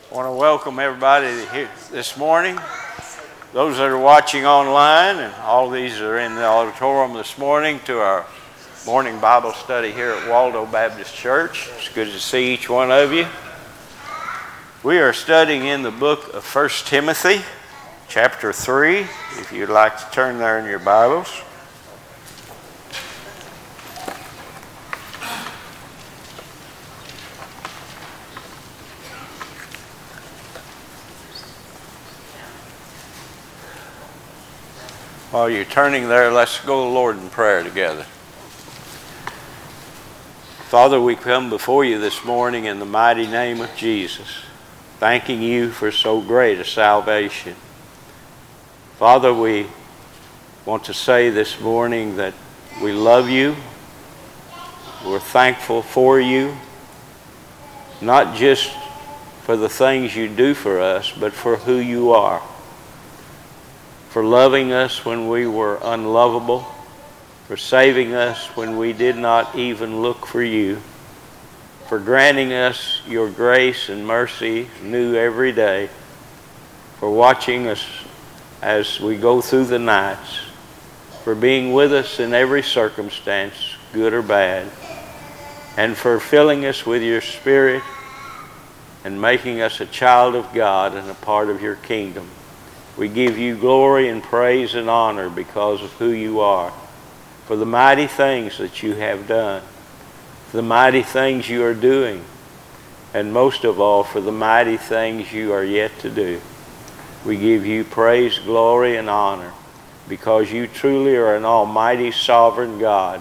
I want to welcome everybody here this morning. Those that are watching online, and all these are in the auditorium this morning, to our morning Bible study here at Waldo Baptist Church. It's good to see each one of you. We are studying in the book of 1 Timothy, chapter 3, if you'd like to turn there in your Bibles. While you're turning there, let's go to the Lord in prayer together. Father, we come before you this morning in the mighty name of Jesus, thanking you for so great a salvation. Father, we want to say this morning that we love you. We're thankful for you, not just for the things you do for us, but for who you are. For loving us when we were unlovable, for saving us when we did not even look for you, for granting us your grace and mercy new every day, for watching us as we go through the nights, for being with us in every circumstance, good or bad, and for filling us with your Spirit and making us a child of God and a part of your kingdom. We give you glory and praise and honor because of who you are, for the mighty things that you have done, for the mighty things you are doing, and most of all, for the mighty things you are yet to do. We give you praise, glory, and honor because you truly are an almighty, sovereign God.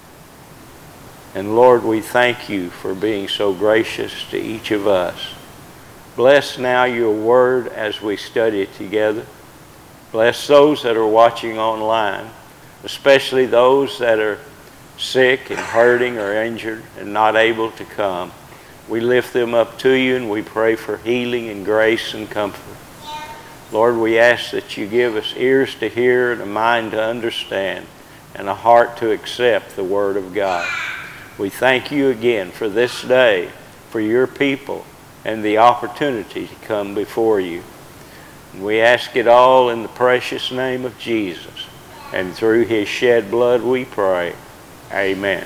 And Lord, we thank you for being so gracious to each of us. Bless now your word as we study it together. Bless those that are watching online, especially those that are sick and hurting or injured and not able to come. We lift them up to you and we pray for healing and grace and comfort. Lord, we ask that you give us ears to hear and a mind to understand and a heart to accept the word of God. We thank you again for this day, for your people, and the opportunity to come before you. And we ask it all in the precious name of Jesus. And through his shed blood we pray. Amen.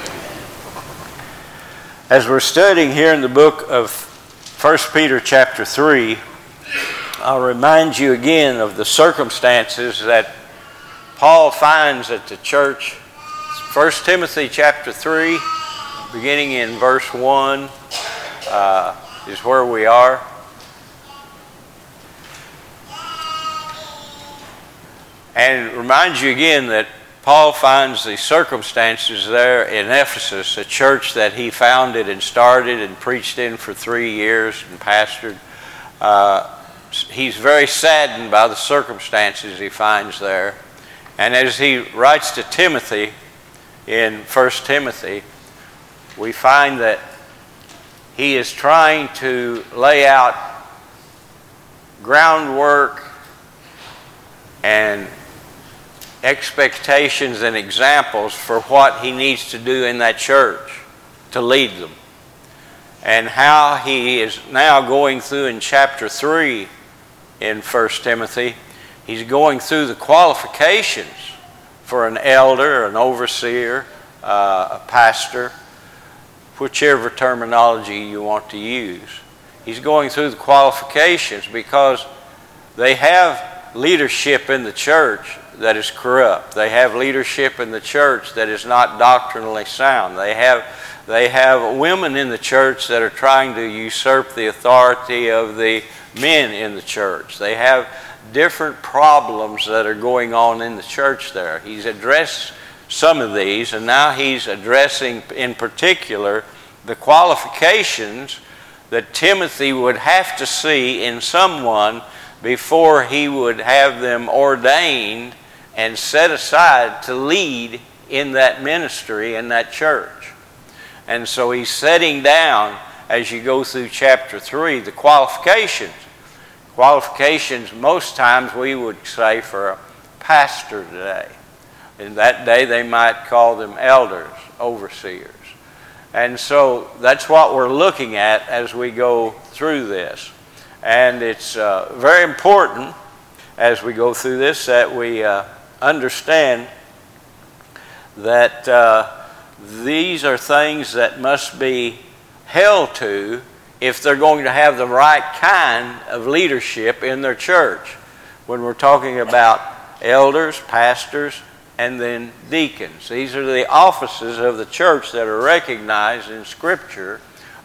As we're studying here in the book of 1 Peter chapter 3, I'll remind you again of the circumstances that Paul finds at the church. 1 Timothy chapter 3, beginning in verse 1, is where we are. And reminds you again that Paul finds the circumstances there in Ephesus, a church that he founded and started and preached in for 3 years and pastored. He's very saddened by the circumstances he finds there. And as he writes to Timothy in 1 Timothy, we find that he is trying to lay out groundwork and expectations and examples for what he needs to do in that church to lead them. And how he is now going through in chapter 3 in 1 Timothy, he's going through the qualifications for an elder, an overseer, a pastor, whichever terminology you want to use. He's going through the qualifications because they have leadership in the church that is corrupt. They have leadership in the church that is not doctrinally sound. They have women in the church that are trying to usurp the authority of the men in the church. They have different problems that are going on in the church there. He's addressed some of these, and now he's addressing in particular the qualifications that Timothy would have to see in someone before he would have them ordained and set aside to lead in that ministry in that church. And so he's setting down, as you go through chapter 3, the qualifications. Qualifications most times we would say for a pastor today. In that day they might call them elders, overseers. And so that's what we're looking at as we go through this. And it's very important as we go through this that we understand that these are things that must be held to if they're going to have the right kind of leadership in their church. When we're talking about elders, pastors, and then deacons. These are the offices of the church that are recognized in Scripture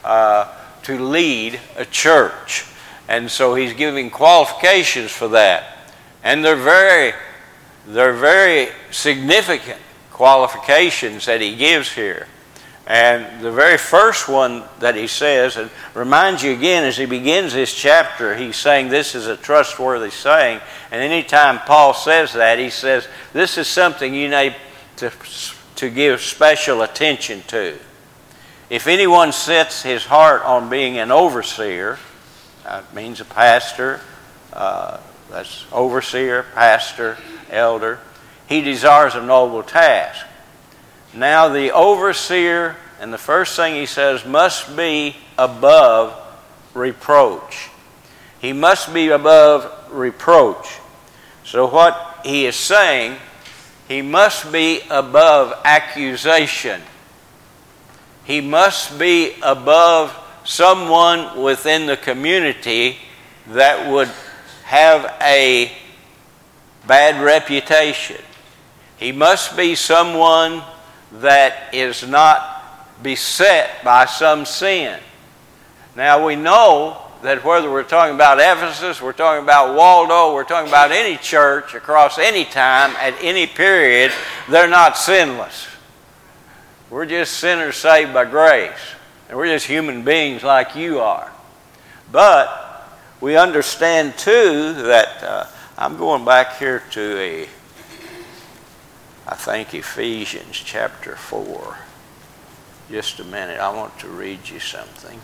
to lead a church. And so he's giving qualifications for that. And they're very significant qualifications that he gives here. And the very first one that he says, and reminds you again as he begins this chapter, he's saying this is a trustworthy saying. And anytime Paul says that, he says this is something you need to give special attention to. If anyone sets his heart on being an overseer, that means a pastor, that's overseer, pastor, elder, he desires a noble task. Now the overseer, and the first thing he says, must be above reproach. He must be above reproach. So what he is saying, he must be above accusation. He must be above someone within the community that would have a bad reputation. He must be someone that is not beset by some sin. Now we know that whether we're talking about Ephesus, we're talking about Waldo, we're talking about any church across any time, at any period, they're not sinless. We're just sinners saved by grace. And we're just human beings like you are. But we understand too that I'm going back here to I think Ephesians chapter 4. Just a minute, I want to read you something.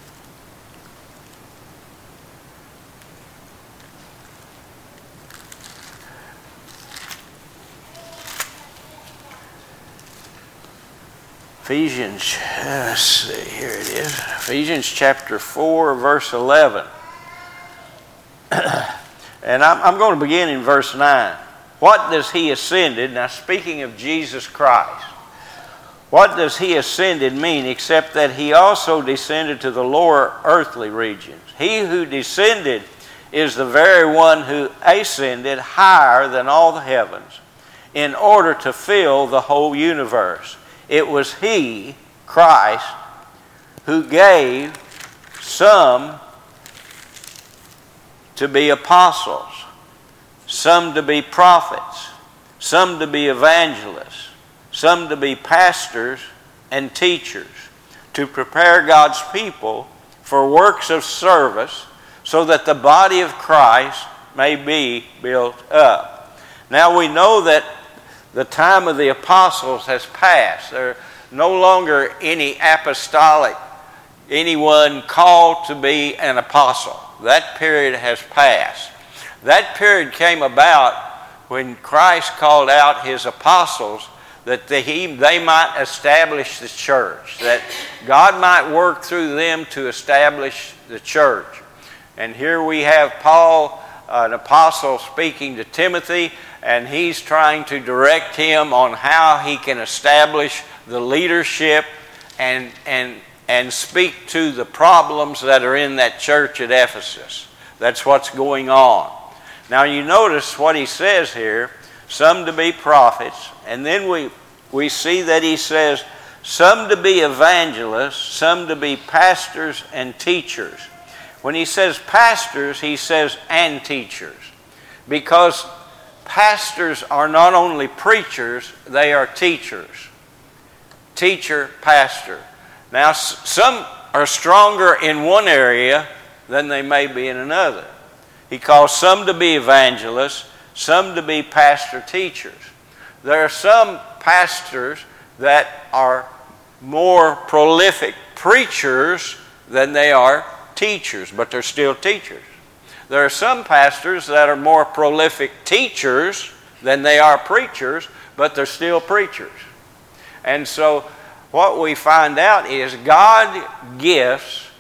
Ephesians, let's see, here it is. Ephesians chapter 4, verse 11. And I'm going to begin in verse 9. What does he ascended, now speaking of Jesus Christ, what does he ascended mean except that he also descended to the lower earthly regions? He who descended is the very one who ascended higher than all the heavens in order to fill the whole universe. It was he, Christ, who gave some to be apostles, some to be prophets, some to be evangelists, some to be pastors and teachers, to prepare God's people for works of service so that the body of Christ may be built up. Now we know that the time of the apostles has passed. There are no longer any apostolic, anyone called to be an apostle. That period has passed. That period came about when Christ called out his apostles that they might establish the church, that God might work through them to establish the church. And here we have Paul, an apostle, speaking to Timothy, and he's trying to direct him on how he can establish the leadership and speak to the problems that are in that church at Ephesus. That's what's going on. Now you notice what he says here, some to be prophets, and then we see that he says some to be evangelists, some to be pastors and teachers. When he says pastors, he says and teachers, because pastors are not only preachers, they are teachers. Teacher, pastor. Now some are stronger in one area than they may be in another. He calls some to be evangelists, some to be pastor teachers. There are some pastors that are more prolific preachers than they are teachers, but they're still teachers. There are some pastors that are more prolific teachers than they are preachers, but they're still preachers. And so what we find out is God gifts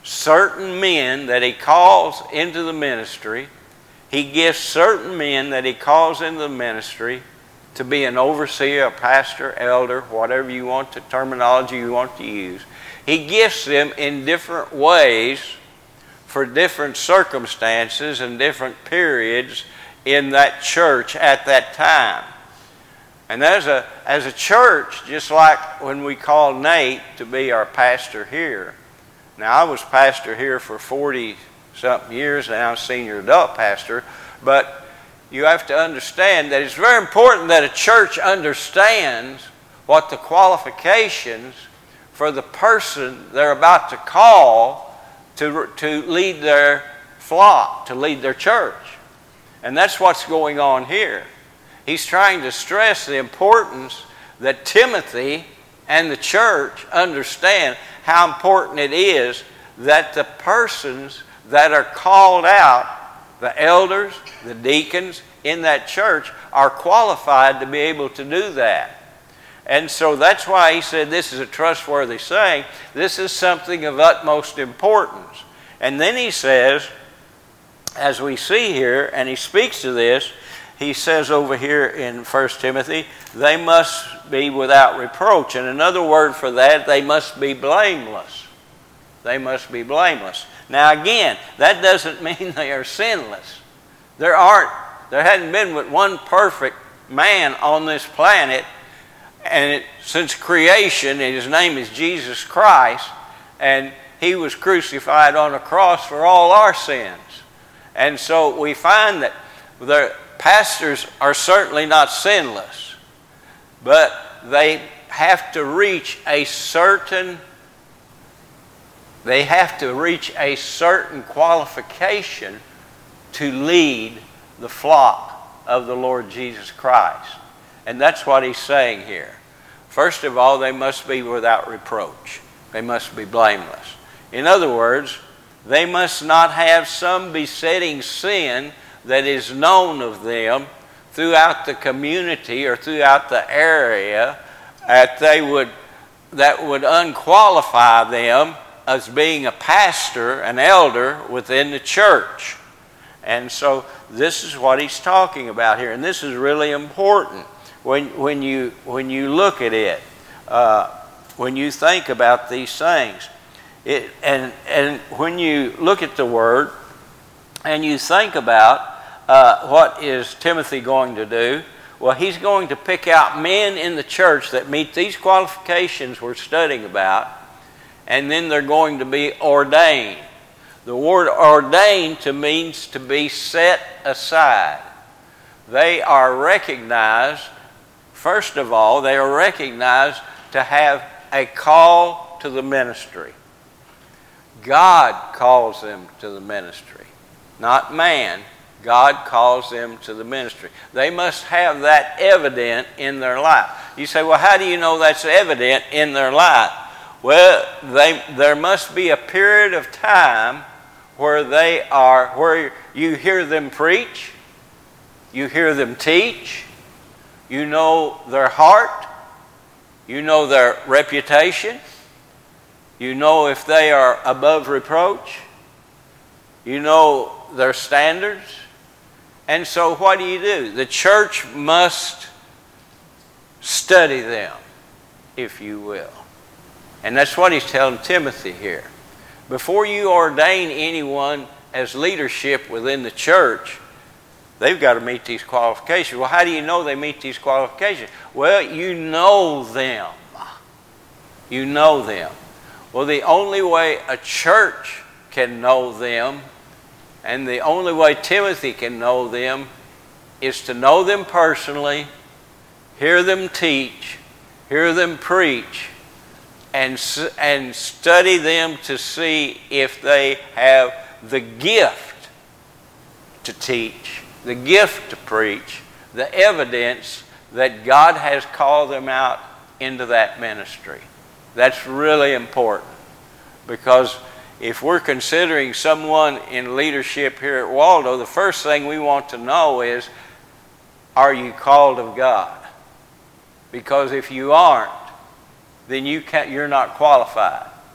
certain men that he calls into the ministry. He gifts certain men that he calls into the ministry to be an overseer, a pastor, elder, whatever you want, the terminology you want to use. He gifts them in different ways for different circumstances and different periods in that church at that time. And as a church, just like when we called Nate to be our pastor here. Now, I was pastor here for 40-something years now, senior adult pastor, but you have to understand that it's very important that a church understands what the qualifications for the person they're about to call to lead their flock, to lead their church. And that's what's going on here. He's trying to stress the importance that Timothy and the church understand how important it is that the persons that are called out, the elders, the deacons in that church, are qualified to be able to do that. And so that's why he said this is a trustworthy saying. This is something of utmost importance. And then he says, as we see here, and he speaks to this, he says over here in 1 Timothy, they must be without reproach. And another word for that, they must be blameless. They must be blameless. Now again, that doesn't mean they are sinless. There hadn't been but one perfect man on this planet, and since creation, and his name is Jesus Christ, and he was crucified on a cross for all our sins. And so we find that the pastors are certainly not sinless, but they have to reach a certain qualification to lead the flock of the Lord Jesus Christ. And that's what he's saying here. First of all, they must be without reproach. They must be blameless. In other words, they must not have some besetting sin that is known of them throughout the community or throughout the area that would unqualify them as being a pastor, an elder within the church. And so this is what he's talking about here, and this is really important when you look at it, when you think about these things. And when you look at the word and you think about what is Timothy going to do, well, he's going to pick out men in the church that meet these qualifications we're studying about, and then they're going to be ordained. The word ordained means to be set aside. They are recognized, first of all, they are recognized to have a call to the ministry. God calls them to the ministry, not man. God calls them to the ministry. They must have that evident in their life. You say, well, how do you know that's evident in their life? Well, there must be a period of time where you hear them preach, you hear them teach, you know their heart, you know their reputation, you know if they are above reproach, you know their standards. And so what do? The church must study them, if you will. And that's what he's telling Timothy here. Before you ordain anyone as leadership within the church, they've got to meet these qualifications. Well, how do you know they meet these qualifications? Well, you know them. You know them. Well, the only way a church can know them, and the only way Timothy can know them, is to know them personally, hear them teach, hear them preach, and study them to see if they have the gift to teach, the gift to preach, the evidence that God has called them out into that ministry. That's really important, because if we're considering someone in leadership here at Waldo, the first thing we want to know is, are you called of God? Because if you aren't, then you're not qualified.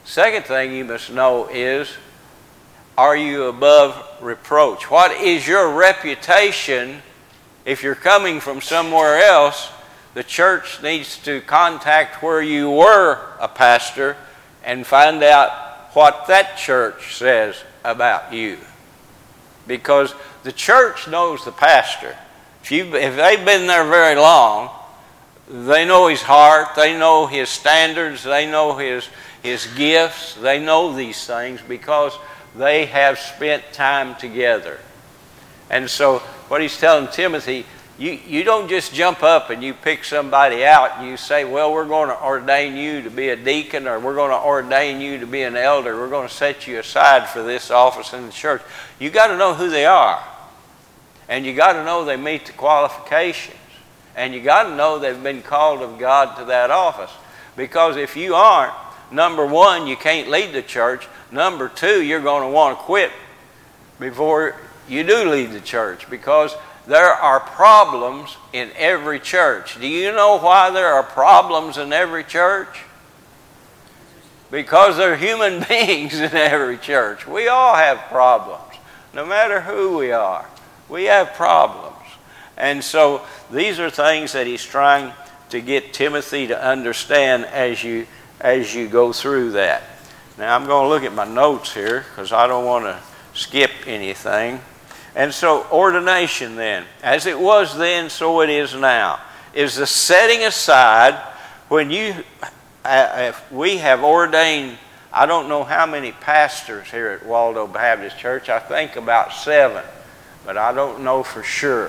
Second thing you must know is, are you above reproach? What is your reputation? If you're coming from somewhere else, the church needs to contact where you were a pastor and find out what that church says about you. Because the church knows the pastor. If they've been there very long, they know his heart, they know his standards, they know his gifts, they know these things because they have spent time together. And so what he's telling Timothy, you don't just jump up and you pick somebody out and you say, well, we're going to ordain you to be a deacon, or we're going to ordain you to be an elder, we're going to set you aside for this office in the church. You got to know who they are. And you got to know they meet the qualifications. And you got to know they've been called of God to that office. Because if you aren't, number one, you can't lead the church. Number two, you're going to want to quit before you do lead the church, because there are problems in every church. Do you know why there are problems in every church? Because there are human beings in every church. We all have problems. No matter who we are, we have problems. And so these are things that he's trying to get Timothy to understand as you go through that. Now I'm going to look at my notes here because I don't want to skip anything. And so ordination then, as it was then, so it is now, is the setting aside when we have ordained, I don't know how many pastors here at Waldo Baptist Church. I think about 7, but I don't know for sure.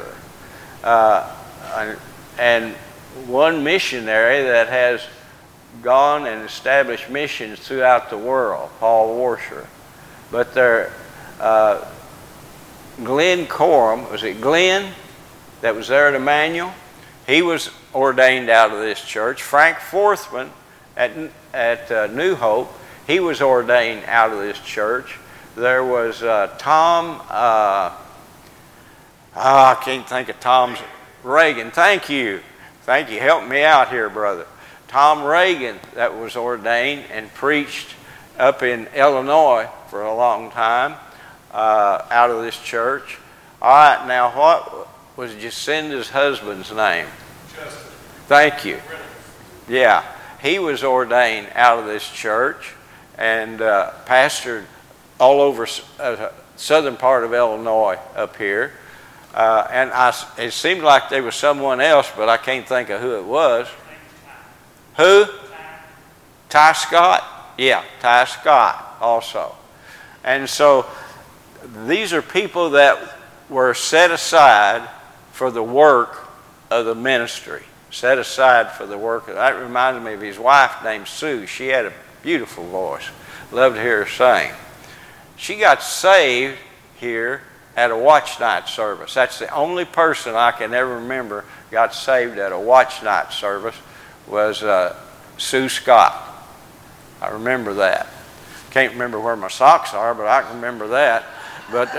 And one missionary that has gone and established missions throughout the world, Paul Washer. But Glenn Coram, was it Glenn that was there at Emmanuel? He was ordained out of this church. Frank Forthman at New Hope, he was ordained out of this church. There was Tom, I can't think of Tom's, Reagan. Thank you. Help me out here, brother. Tom Reagan that was ordained and preached up in Illinois for a long time out of this church. All right, now what was Jacinda's husband's name? Justin. Thank you. Yeah, he was ordained out of this church and pastored all over southern part of Illinois up here. And it seemed like there was someone else, but I can't think of who it was. Who? Ty Scott? Yeah, Ty Scott also. And so these are people that were set aside for the work of the ministry. Set aside for the work. That reminded me of his wife named Sue. She had a beautiful voice. Loved to hear her sing. She got saved here at a watch night service. That's the only person I can ever remember got saved at a watch night service was Sue Scott. I remember that. Can't remember where my socks are, but I can remember that. But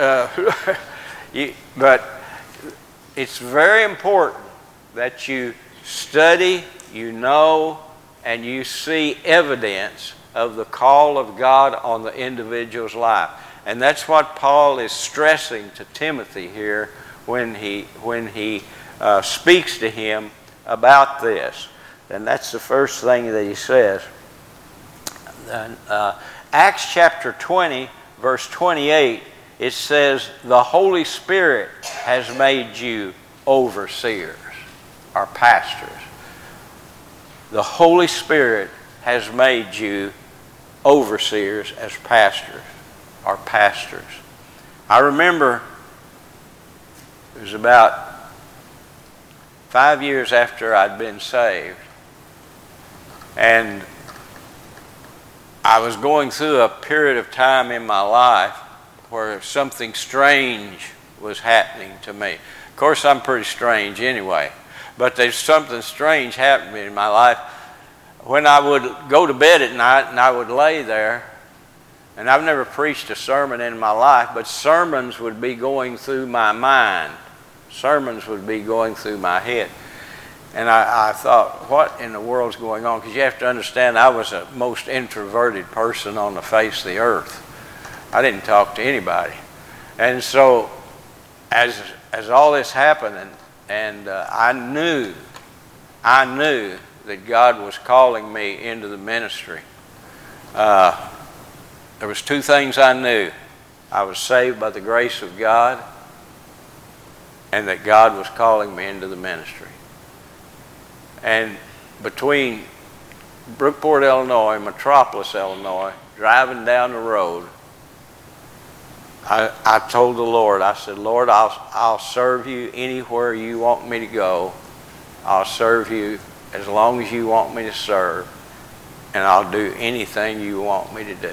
but it's very important that you study, you know, and you see evidence of the call of God on the individual's life. And that's what Paul is stressing to Timothy here when he speaks to him about this. And that's the first thing that he says. Acts chapter 20, verse 28, it says, the Holy Spirit has made you overseers, or pastors. The Holy Spirit has made you overseers as pastors, or pastors. I remember it was about 5 years after I'd been saved, and I was going through a period of time in my life where something strange was happening to me. Of course, I'm pretty strange anyway, but there's something strange happening in my life. When I would go to bed at night and I would lay there, and I've never preached a sermon in my life, but sermons would be going through my mind. Sermons would be going through my head. And I thought, what in the world's going on? Because you have to understand, I was the most introverted person on the face of the earth. I didn't talk to anybody. And so as all this happened, and I knew that God was calling me into the ministry. There was two things I knew. I was saved by the grace of God, and that God was calling me into the ministry. And between Brookport, Illinois, and Metropolis, Illinois, driving down the road, I told the Lord, I said, Lord, I'll serve you anywhere you want me to go. I'll serve you as long as you want me to serve, and I'll do anything you want me to do.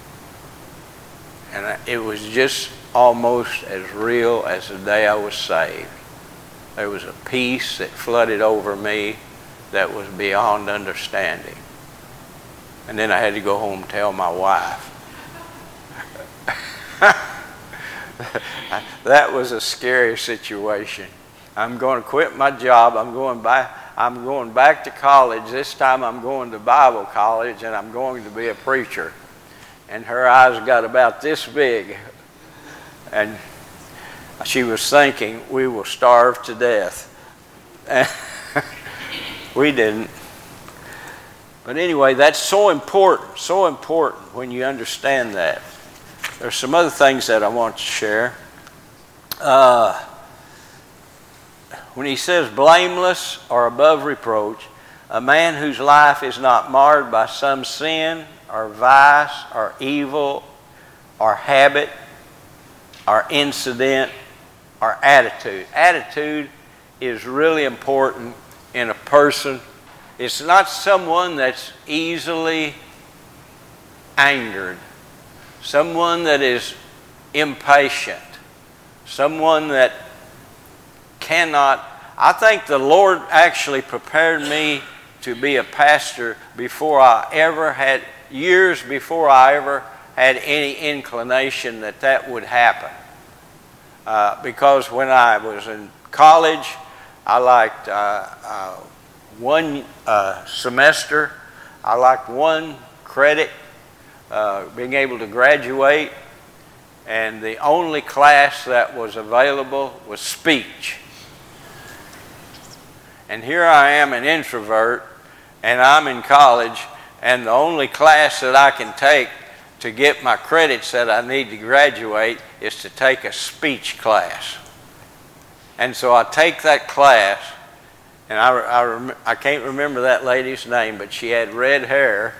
And it was just almost as real as the day I was saved. There was a peace that flooded over me that was beyond understanding. And then I had to go home and tell my wife. That was a scary situation. I'm going to quit my job. I'm going back to college. This time I'm going to Bible college, and I'm going to be a preacher. And her eyes got about this big. And she was thinking, we will starve to death. We didn't. But anyway, that's so important when you understand that. There's some other things that I want to share. When he says blameless or above reproach, a man whose life is not marred by some sin or vice or evil or habit or incident or attitude. Attitude is really important in a person. It's not someone that's easily angered, someone that is impatient, someone that cannot. I think the Lord actually prepared me to be a pastor years before I ever had any inclination that would happen. Because when I was in college, I liked one semester, I liked one credit, being able to graduate, and the only class that was available was speech. And here I am, an introvert, and I'm in college, and the only class that I can take to get my credits that I need to graduate is to take a speech class. And so I take that class, and I can't remember that lady's name, but she had red hair.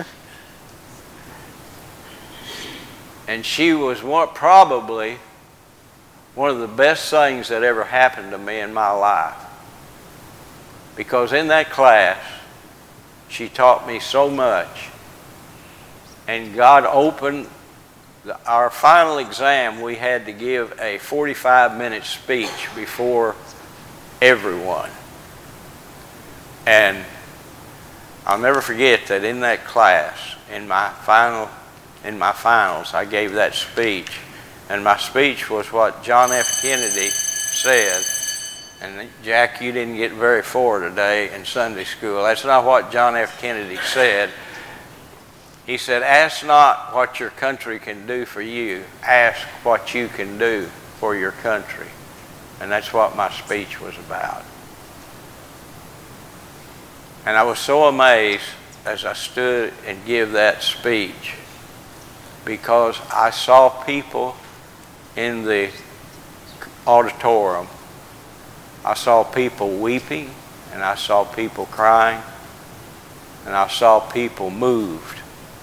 And she was probably one of the best things that ever happened to me in my life. Because in that class, she taught me so much. And God opened our final exam. We had to give a 45-minute speech before everyone. And I'll never forget that in that class, in my finals, I gave that speech. And my speech was what John F. Kennedy said. And Jack, you didn't get very far today in Sunday school. That's not what John F. Kennedy said. He said, ask not what your country can do for you. Ask what you can do for your country. And that's what my speech was about. And I was so amazed as I stood and gave that speech, because I saw people in the auditorium. I saw people weeping, and I saw people crying, and I saw people moved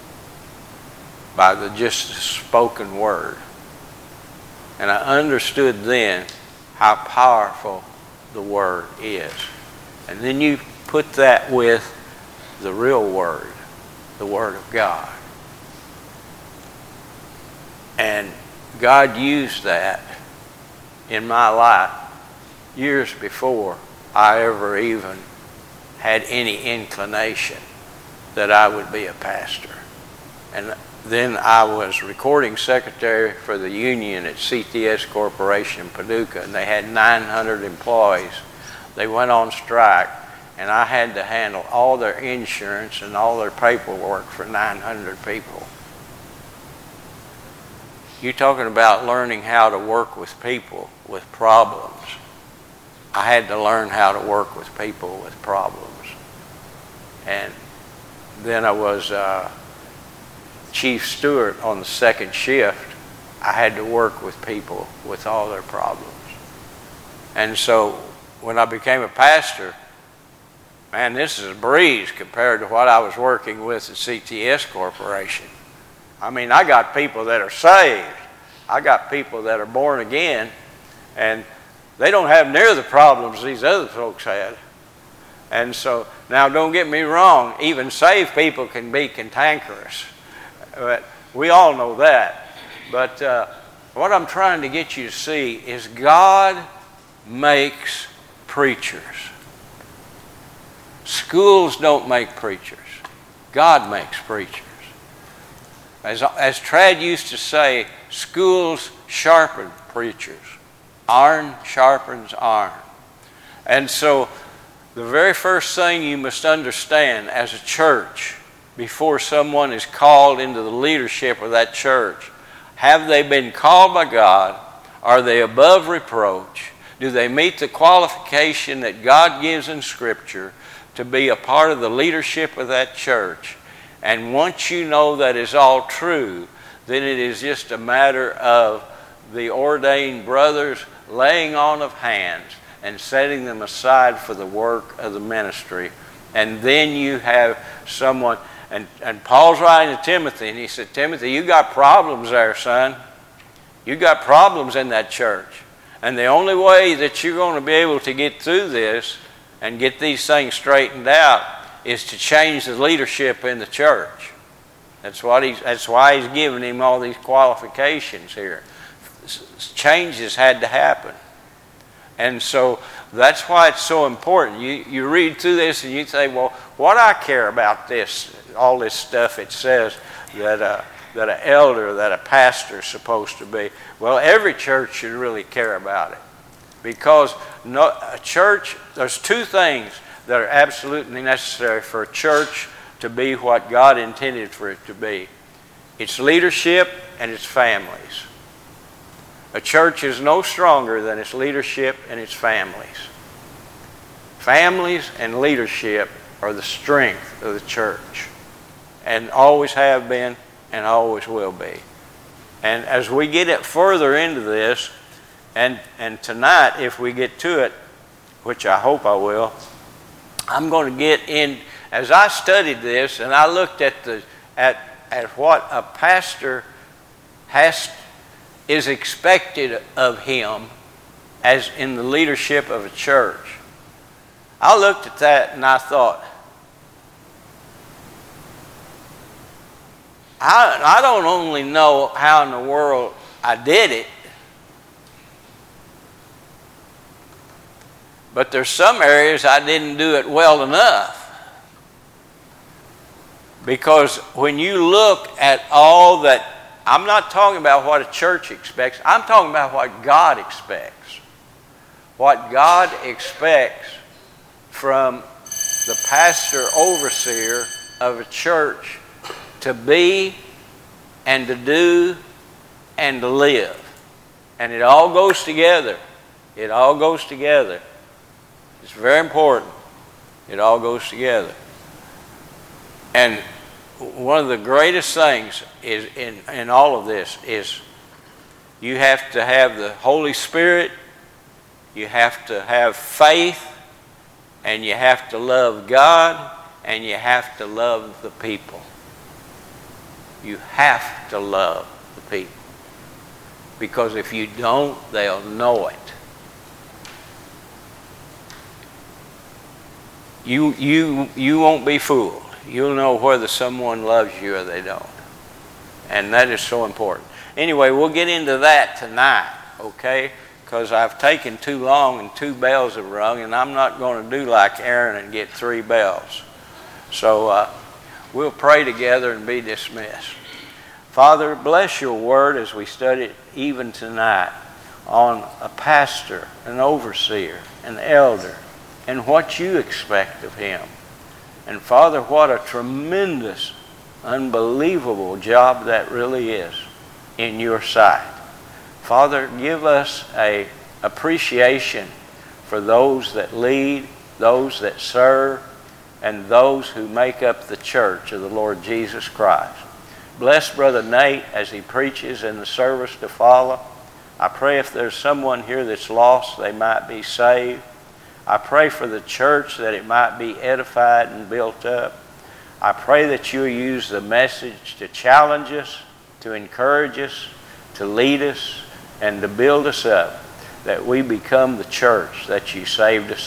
by just the spoken word. And I understood then how powerful the word is. And then you put that with the real word, the Word of God. And God used that in my life years before I ever even had any inclination that I would be a pastor. And then I was recording secretary for the union at CTS Corporation in Paducah, and they had 900 employees. They went on strike, and I had to handle all their insurance and all their paperwork for 900 people. You're talking about learning how to work with people with problems. I had to learn how to work with people with problems. And then I was chief steward on the second shift. I had to work with people with all their problems. And so when I became a pastor, man, this is a breeze compared to what I was working with at CTS Corporation. I mean, I got people that are saved. I got people that are born again, and they don't have near the problems these other folks had. And so, now don't get me wrong, even saved people can be cantankerous. But we all know that. But what I'm trying to get you to see is God makes preachers. Schools don't make preachers. God makes preachers. As Trad used to say, schools sharpen preachers. Iron sharpens iron. And so the very first thing you must understand as a church before someone is called into the leadership of that church, have they been called by God? Are they above reproach? Do they meet the qualification that God gives in Scripture to be a part of the leadership of that church? And once you know that is all true, then it is just a matter of the ordained brothers laying on of hands and setting them aside for the work of the ministry. And then you have someone, and Paul's writing to Timothy, and he said, Timothy, you got problems there, son. You got problems in that church. And the only way that you're going to be able to get through this and get these things straightened out is to change the leadership in the church. That's why he's giving him all these qualifications here. Changes had to happen. And so that's why it's so important. You read through this and you say, well, what I care about this, all this stuff it says that an elder, that a pastor is supposed to be. Well, every church should really care about it. Because a church, there's two things that are absolutely necessary for a church to be what God intended for it to be. It's leadership and it's families. A church is no stronger than its leadership and its families. Families and leadership are the strength of the church, and always have been and always will be. And as we get it further into this, and tonight if we get to it, which I hope I will, I'm going to get in. As I studied this and I looked at what a pastor is expected of him as in the leadership of a church, I looked at that and I thought, I don't only know how in the world I did it, but there's some areas I didn't do it well enough. Because when you look at all that, I'm not talking about what a church expects, I'm talking about what God expects. What God expects from the pastor overseer of a church to be and to do and to live. And it all goes together. It all goes together. It's very important. It all goes together. And one of the greatest things is in all of this is you have to have the Holy Spirit, you have to have faith, and you have to love God, and you have to love the people. You have to love the people. Because if you don't, they'll know it. You won't be fooled. You'll know whether someone loves you or they don't. And that is so important. Anyway, we'll get into that tonight, okay? Because I've taken too long and 2 bells have rung, and I'm not going to do like Aaron and get 3 bells. So we'll pray together and be dismissed. Father, bless your word as we study it even tonight on a pastor, an overseer, an elder, and what you expect of him. And Father, what a tremendous, unbelievable job that really is in your sight. Father, give us an appreciation for those that lead, those that serve, and those who make up the church of the Lord Jesus Christ. Bless Brother Nate as he preaches in the service to follow. I pray if there's someone here that's lost, they might be saved. I pray for the church that it might be edified and built up. I pray that you'll use the message to challenge us, to encourage us, to lead us, and to build us up, that we become the church that you saved us